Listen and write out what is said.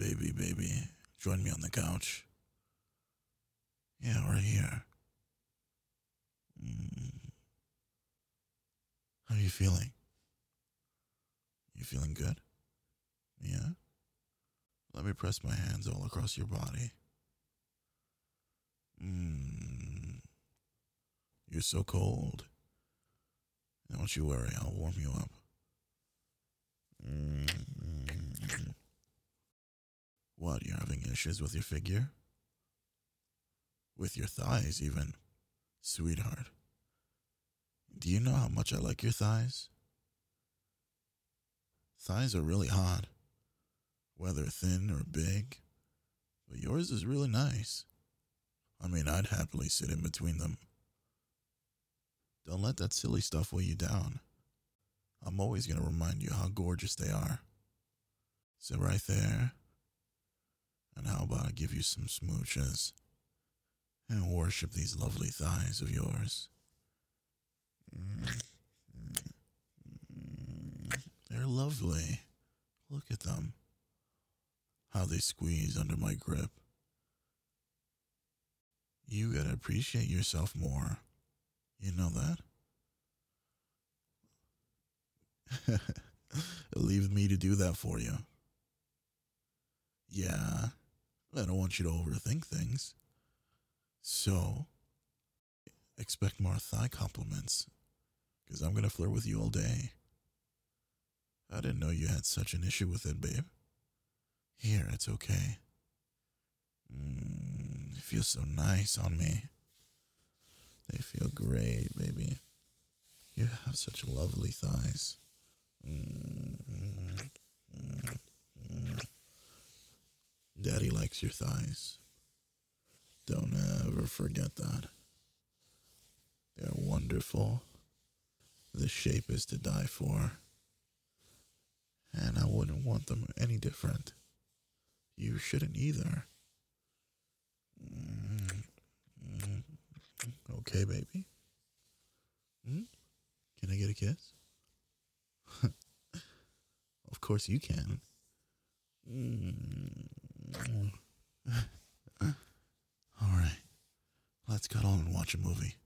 Baby. Join me on the couch. Yeah, right here. How are you feeling? You feeling good? Yeah? Let me press my hands all across your body. You're so cold. Don't you worry, I'll warm you up. What, you're having issues with your figure? With your thighs, even? Sweetheart, do you know how much I like your thighs? Thighs are really hot, whether thin or big, but yours is really nice. I mean, I'd happily sit in between them. Don't let that silly stuff weigh you down. I'm always going to remind you how gorgeous they are. Sit right there, and how about I give you some smooches and worship these lovely thighs of yours. They're lovely. Look at them. How they squeeze under my grip. You gotta appreciate yourself more. You know that? Leave me to do that for you. Yeah, I don't want you to overthink things. So, expect more thigh compliments, because I'm gonna flirt with you all day. I didn't know you had such an issue with it, babe. Here, it's okay. It feels so nice on me. They feel great, baby. You have such lovely thighs. Daddy likes your thighs. Don't ever forget that. They're wonderful. The shape is to die for. And I wouldn't want them any different. You shouldn't either. Okay, baby. Can I get a kiss? Of course you can. All right. Let's cuddle and watch a movie.